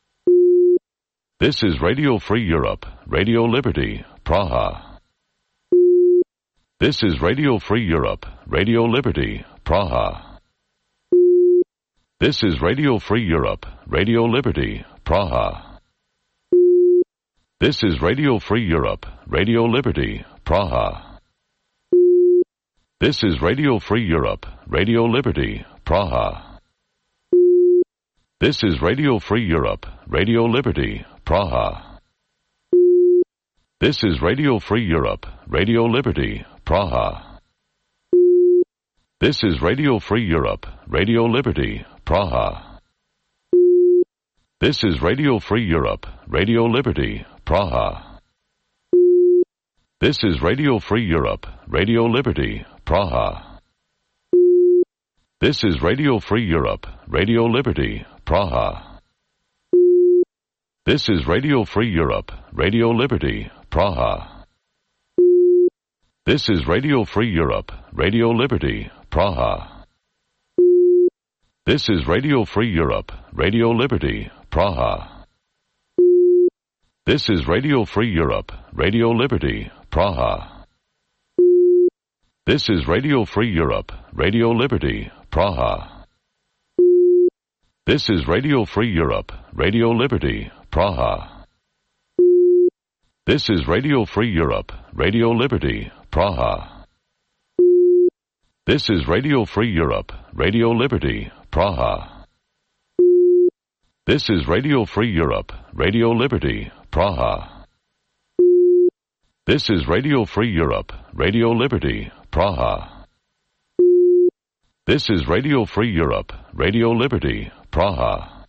This is Radio Free Europe, Radio Liberty, Praha. This is Radio Free Europe, Radio Liberty, Praha. This is Radio Free Europe, Radio Liberty, Praha. This is Radio Free Europe, Radio Liberty, Praha. This is Radio Free Europe, Radio Liberty, Praha. This is Radio Free Europe, Radio Liberty, Praha. This is Radio Free Europe, Radio Liberty, Praha. This is Radio Free Europe, Radio Liberty, Praha. This is Radio Free Europe, Radio Liberty, Praha. This is Radio Free Europe, Radio Liberty, Praha. This is Radio Free Europe, Radio Liberty, Praha. This is Radio Free Europe, Radio Liberty, Praha. This is Radio Free Europe, Radio Liberty, Praha. This is Radio Free Europe, Radio Liberty, Praha. This is Radio Free Europe, Radio Liberty, Praha. This is Radio Free Europe, Radio Liberty, Praha. This is Radio Free Europe, Radio Liberty, Praha. This is Radio Free Europe, Radio Liberty, Praha. This is Radio Free Europe, Radio Liberty, Praha. This is Radio Free Europe, Radio Liberty, Praha. This is Radio Free Europe, Radio Liberty, Praha. This is Radio Free Europe, Radio Liberty, Praha.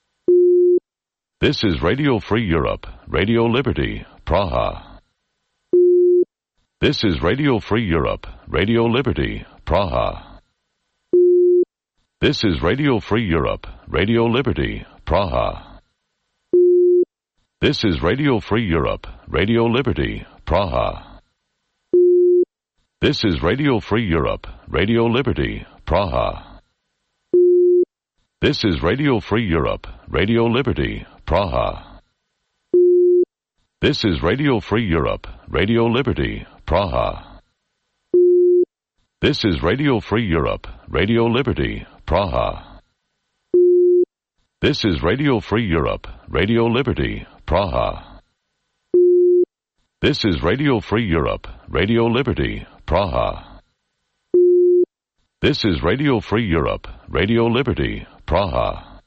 This is Radio Free Europe, Radio Liberty, Praha. This is Radio Free Europe, Radio Liberty, Praha. This is Radio Free Europe, Radio Liberty, Praha. This is Radio Free Europe, Radio Liberty, Praha. This is Radio Free Europe, Radio Liberty, Praha. This is Radio Free Europe, Radio Liberty, Praha. This is Radio Free Europe, Radio Liberty, Praha. This is Radio Free Europe, Radio Liberty, Praha. This is Radio Free Europe, Radio Liberty, Praha. This is Radio Free Europe, Radio Liberty, Praha. This is Radio Free Europe, Radio Liberty, Praha.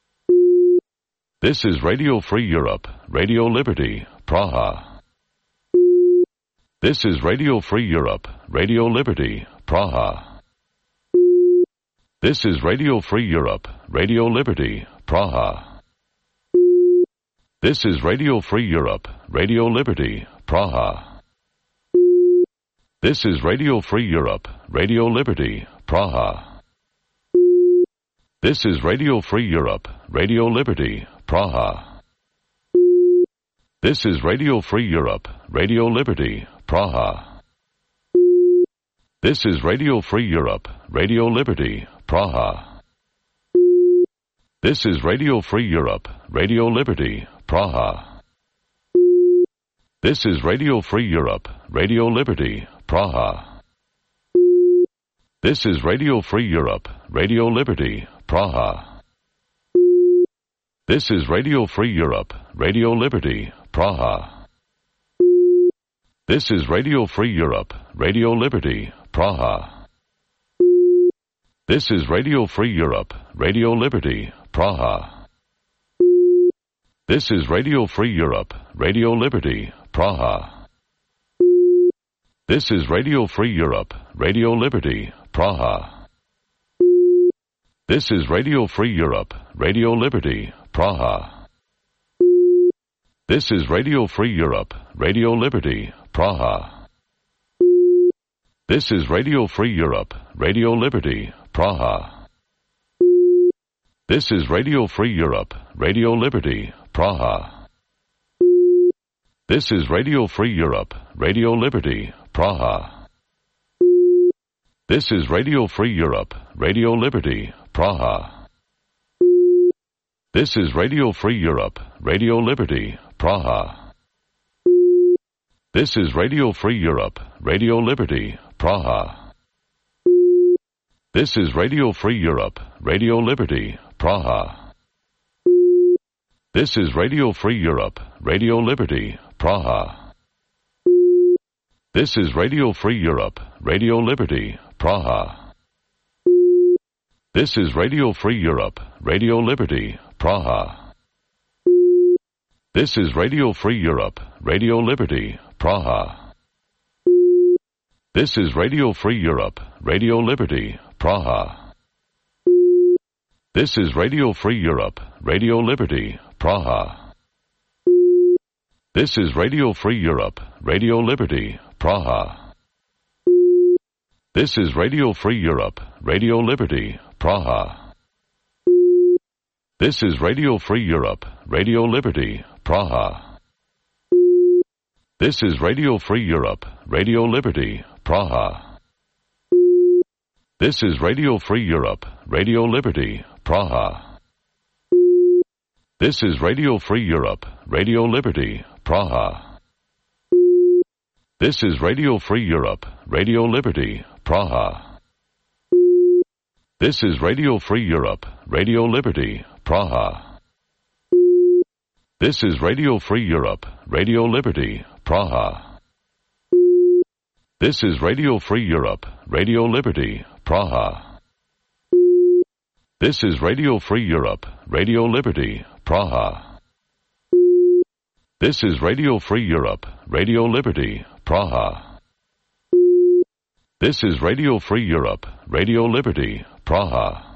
This is Radio Free Europe, Radio Liberty, Praha. This is Radio Free Europe, Radio Liberty, Praha. This is Radio Free Europe, Radio Liberty, Praha. This is Radio Free Europe, Radio Liberty, Praha. This is Radio Free Europe, Radio Liberty, Praha. This is Radio Free Europe, Radio Liberty, Praha. This is Radio Free Europe, Radio Liberty, Praha. This is Radio Free Europe, Radio Liberty, Praha. This is Radio Free Europe, Radio Liberty, Praha. This is Radio Free Europe, Radio Liberty, Praha. This is Radio Free Europe, Radio Liberty, Praha. This is Radio Free Europe, Radio Liberty, Praha. This is Radio Free Europe, Radio Liberty, Praha. This is Radio Free Europe, Radio Liberty, Praha. This is Radio Free Europe, Radio Liberty, Praha. This is Radio Free Europe, Radio Liberty, Praha. This is Radio Free Europe, Radio Liberty, Praha. This is Radio Free Europe, Radio Liberty, Praha. This is Radio Free Europe, Radio Liberty, Praha. This is Radio Free Europe, Radio Liberty, Praha. This is Radio Free Europe, Radio Liberty, Praha. This is Radio Free Europe, Radio Liberty, Praha. This is Radio Free Europe, Radio Liberty, Praha. This is Radio Free Europe, Radio Liberty, Praha. This is Radio Free Europe, Radio Liberty, Praha. This is Radio Free Europe, Radio Liberty, Praha. This is Radio Free Europe, Radio Liberty, Praha. This is Radio Free Europe, Radio Liberty, Praha. This is Radio Free Europe, Radio Liberty, Praha. This is Radio Free Europe, Radio Liberty, Praha. This is Radio Free Europe, Radio Liberty, Praha. This is Radio Free Europe, Radio Liberty, Praha. This is Radio Free Europe, Radio Liberty, Praha. This is Radio Free Europe, Radio Liberty, Praha. This is Radio Free Europe, Radio Liberty, Praha. This is Radio Free Europe, Radio Liberty, Praha. This is Radio Free Europe, Radio Liberty, Praha. This is Radio Free Europe, Radio Liberty, Praha. This is Radio Free Europe, Radio Liberty, Praha. This is Radio Free Europe, Radio Liberty, Praha. This is Radio Free Europe, Radio Liberty, Praha. This is Radio Free Europe, Radio Liberty, Praha. This is Radio Free Europe, Radio Liberty, Praha. This is Radio Free Europe, Radio Liberty, Praha.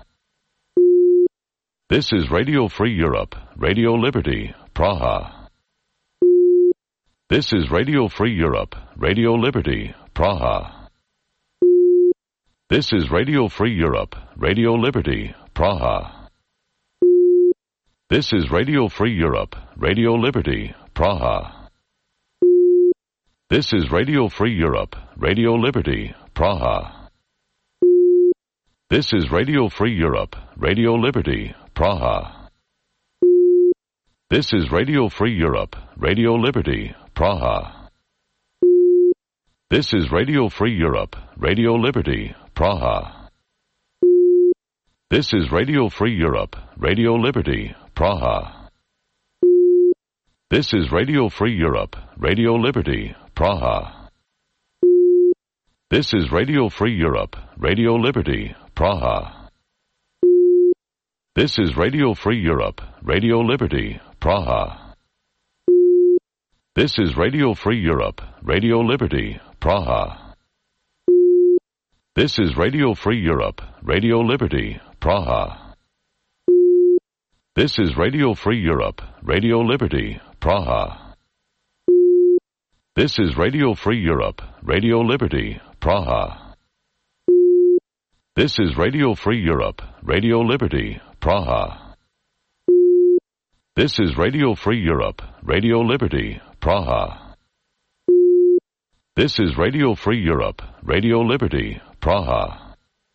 This is Radio Free Europe, Radio Liberty, Praha. This is Radio Free Europe, Radio Liberty, Praha. This is Radio Free Europe, Radio Liberty, Praha. This is Radio Free Europe, Radio Liberty, Praha. This is Radio Free Europe, Radio Liberty, Praha. This is Radio Free Europe, Radio Liberty, Praha. This is Radio Free Europe, Radio Liberty, Praha. This is Radio Free Europe, Radio Liberty, Praha. This is Radio Free Europe, Radio Liberty, Praha. This is Radio Free Europe, Radio Liberty, Praha. This is Radio Free Europe, Radio Liberty, Praha. This is Radio Free Europe, Radio Liberty, Praha. This is Radio Free Europe, Radio Liberty, Praha. This is Radio Free Europe, Radio Liberty, Praha. This is Radio Free Europe, Radio Liberty, Praha. This is Radio Free Europe, Radio Liberty, Praha. This is Radio Free Europe, Radio Liberty, Praha. This is Radio Free Europe, Radio Liberty, Praha. This is Radio Free Europe, Radio Liberty, Praha.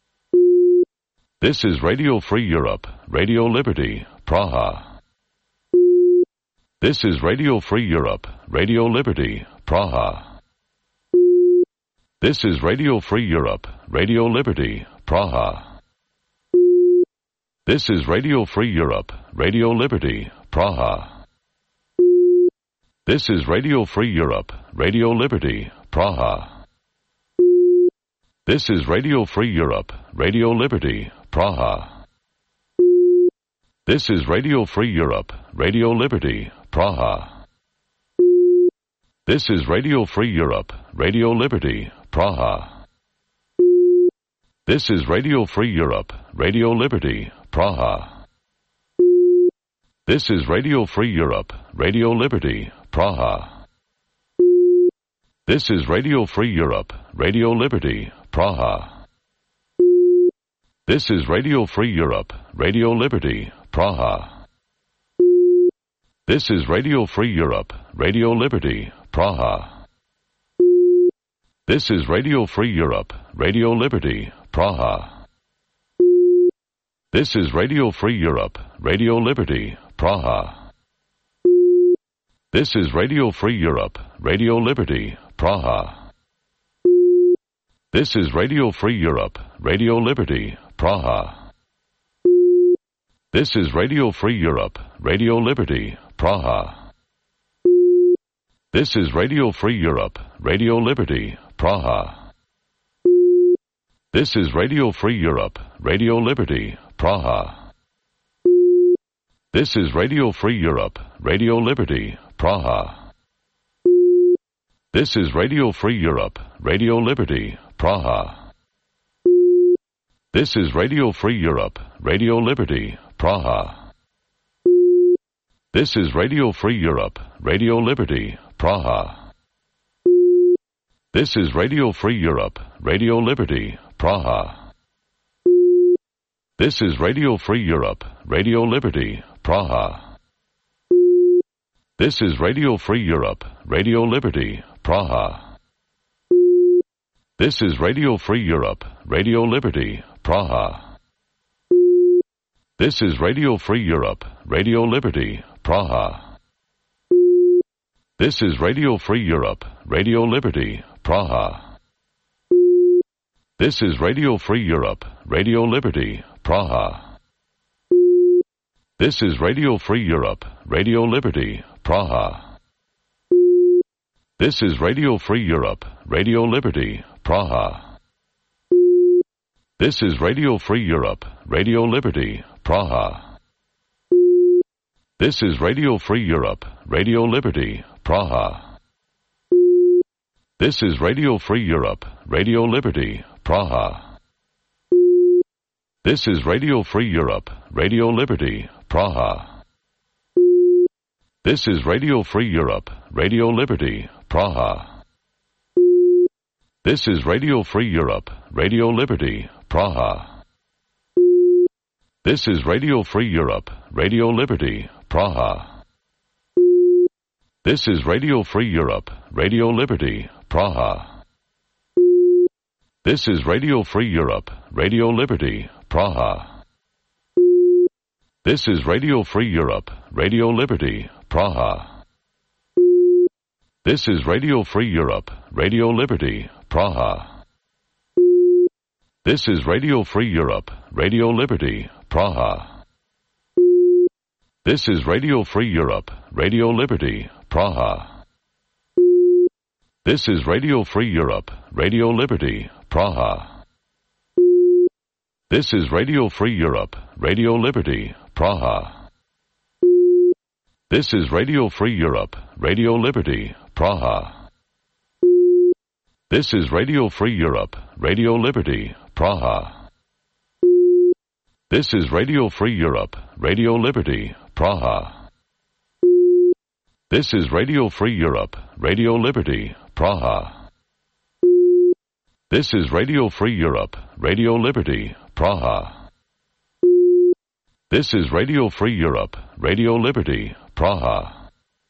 This is Radio Free Europe, Radio Liberty, Praha. This is Radio Free Europe, Radio Liberty, Praha. This is Radio Free Europe, Radio Liberty, Praha. This is Radio Free Europe, Radio Liberty, Praha. This is Radio Free Europe, Radio Liberty, Praha. This is Radio Free Europe, Radio Liberty, Praha. This is Radio Free Europe, Radio Liberty, Praha. This is Radio Free Europe, Radio Liberty, Praha. This is Radio Free Europe, Radio Liberty, Praha. This is Radio Free Europe, Radio Liberty, Praha. This is Radio Free Europe, Radio Liberty, Praha. This is Radio Free Europe, Radio Liberty, Praha. This is Radio Free Europe, Radio Liberty, Praha. This is Radio Free Europe, Radio Liberty, Praha. This is Radio Free Europe, Radio Liberty, Praha. This is Radio Free Europe, Radio Liberty, Praha. This is Radio Free Europe, Radio Liberty, Praha. This is Radio Free Europe, Radio Liberty, Praha. This is Radio Free Europe, Radio Liberty, Praha. This is Radio Free Europe, Radio Liberty, Praha. This is Radio Free Europe, Radio Liberty, Praha. This is Radio Free Europe, Radio Liberty, Praha. This is Radio Free Europe, Radio Liberty, Praha. This is Radio Free Europe, Radio Liberty, Praha. This is Radio Free Europe, Radio Liberty, Praha. This is Radio Free Europe, Radio Liberty, Praha. This is Radio Free Europe, Radio Liberty, Praha. This is Radio Free Europe, Radio Liberty, Praha. This is Radio Free Europe, Radio Liberty, Praha. This is Radio Free Europe, Radio Liberty, Praha. This is Radio Free Europe, Radio Liberty, Praha. This is Radio Free Europe, Radio Liberty, Praha. This is Radio Free Europe, Radio Liberty, Praha. This is Radio Free Europe, Radio Liberty, Praha. This is Radio Free Europe, Radio Liberty, Praha. This is Radio Free Europe, Radio Liberty, Praha. This is Radio Free Europe, Radio Liberty, Praha. This is Radio Free Europe, Radio Liberty, Praha. This is Radio Free Europe, Radio Liberty, Praha. This is Radio Free Europe, Radio Liberty, Praha. This is Radio Free Europe, Radio Liberty, Praha. This is Radio Free Europe, Radio Liberty, Praha. This is Radio Free Europe, Radio Liberty, Praha. This is Radio Free Europe, Radio Liberty, Praha. This is Radio Free Europe, Radio Liberty, Praha. This is Radio Free Europe, Radio Liberty, Praha. This is Radio Free Europe, Radio Liberty, Praha. This is Radio Free Europe, Radio Liberty, Praha. This is Radio Free Europe, Radio Liberty, Praha. This is Radio Free Europe, Radio Liberty, Praha. This is Radio Free Europe, Radio Liberty, Praha. This is Radio Free Europe, Radio Liberty, Praha. This is Radio Free Europe, Radio Liberty, Praha. This is Radio Free Europe, Radio Liberty, Praha.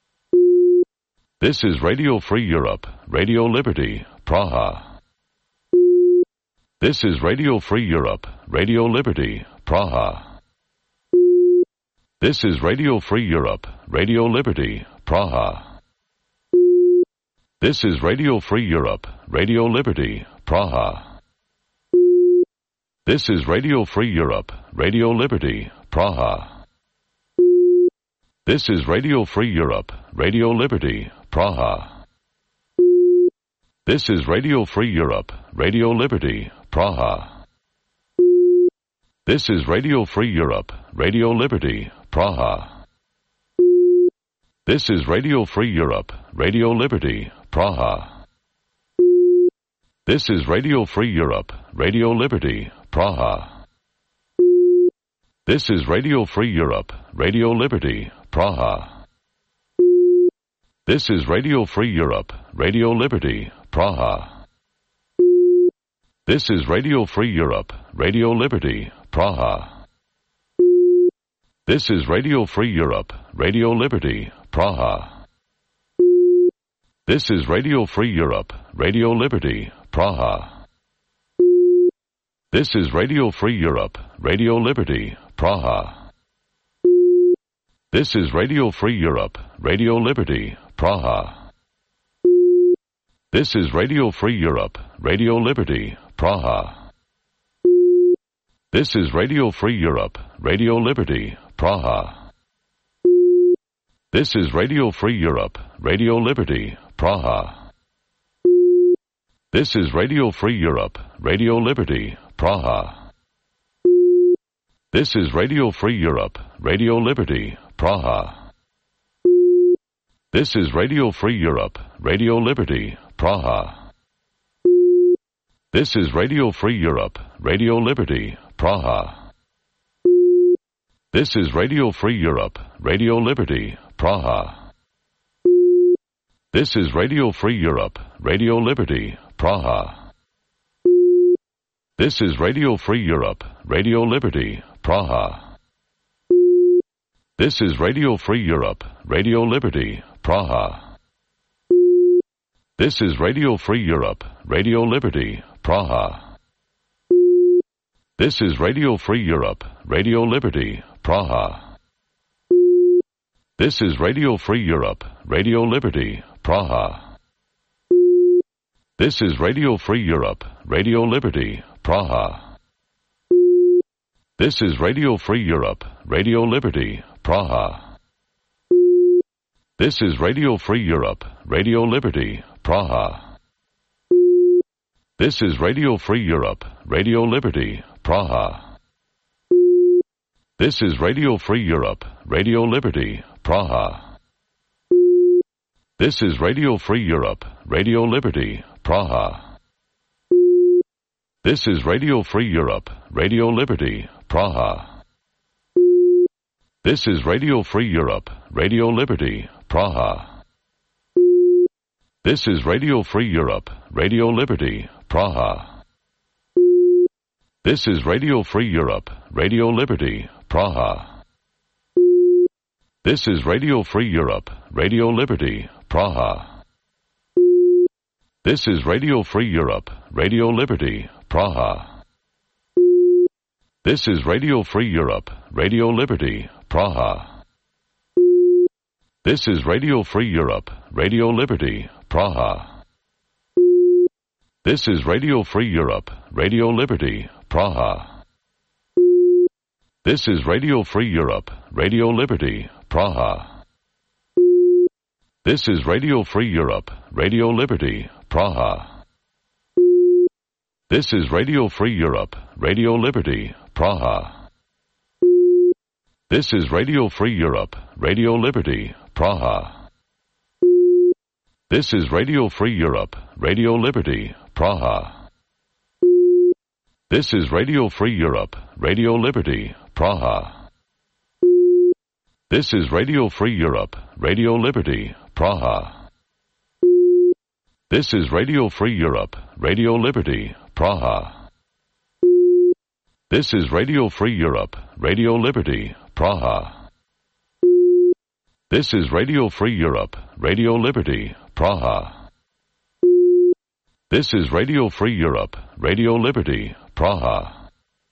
This is Radio Free Europe, Radio Liberty, Praha. This is Radio Free Europe, Radio Liberty, Praha. This is Radio Free Europe, Radio Liberty, Praha. This is Radio Free Europe, Radio Liberty, Praha. This is Radio Free Europe, Radio Liberty, Praha. This is Radio Free Europe, Radio Liberty, Praha. This is Radio Free Europe, Radio Liberty, Praha. This is Radio Free Europe, Radio Liberty, Praha. This is Radio Free Europe, Radio Liberty, Praha. This is Radio Free Europe, Radio Liberty, Praha. This is Radio Free Europe, Radio Liberty, Praha. This is Radio Free Europe, Radio Liberty, Praha. This is Radio Free Europe, Radio Liberty, Praha. This is Radio Free Europe, Radio Liberty, Praha. This is Radio Free Europe, Radio Liberty, Praha. This is Radio Free Europe, Radio Liberty, Praha. This is Radio Free Europe, Radio Liberty, Praha. This is Radio Free Europe, Radio Liberty, Praha. This is Radio Free Europe, Radio Liberty, Praha. This is Radio Free Europe, Radio Liberty, Praha. This is Radio Free Europe, Radio Liberty, Praha. This is Radio Free Europe, Radio Liberty, Praha. This is Radio Free Europe, Radio Liberty, Praha. This is Radio Free Europe, Radio Liberty, Praha. This is Radio Free Europe, Radio Liberty, Praha. This is Radio Free Europe, Radio Liberty, Praha. This is Radio Free Europe, Radio Liberty, Praha. This is Radio Free Europe, Radio Liberty, Praha. This is Radio Free Europe, Radio Liberty, Praha. This is Radio Free Europe, Radio Liberty, Praha. This is Radio Free Europe, Radio Liberty, Praha. This is Radio Free Europe, Radio Liberty, Praha. This is Radio Free Europe, Radio Liberty, Praha. This is Radio Free Europe, Radio Liberty, Praha. This is Radio Free Europe, Radio Liberty, Praha. This is Radio Free Europe, Radio Liberty, Praha. This is Radio Free Europe, Radio Liberty, Praha. This is Radio Free Europe, Radio Liberty, Praha. This is Radio Free Europe, Radio Liberty, Praha. This is Radio Free Europe, Radio Liberty, Praha. This is Radio Free Europe, Radio Liberty, Praha. This is Radio Free Europe, Radio Liberty, Praha. This is Radio Free Europe, Radio Liberty, Praha. This is Radio Free Europe, Radio Liberty, Praha. This is Radio Free Europe, Radio Liberty, Praha. This is Radio Free Europe, Radio Liberty, Praha. This is Radio Free Europe, Radio Liberty, Praha. This is Radio Free Europe, Radio Liberty, Praha. This is Radio Free Europe, Radio Liberty, Praha. This is Radio Free Europe, Radio Liberty, Praha. This is Radio Free Europe, Radio Liberty, Praha. This is Radio Free Europe, Radio Liberty, Praha. This is Radio Free Europe, Radio Liberty, Praha. This is Radio Free Europe, Radio Liberty, Praha. This is Radio Free Europe, Radio Liberty, Praha. This is Radio Free Europe, Radio Liberty, Praha. This is Radio Free Europe, Radio Liberty, Praha.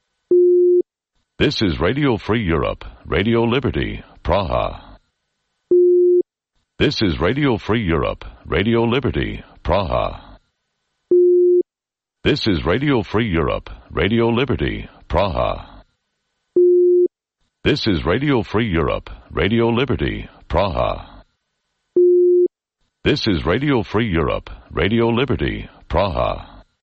This is Radio Free Europe, Radio Liberty, Praha. This is Radio Free Europe, Radio Liberty, Praha. This is Radio Free Europe, Radio Liberty, Praha. This is Radio Free Europe, Radio Liberty, Praha. This is Radio Free Europe, Radio Liberty, Praha.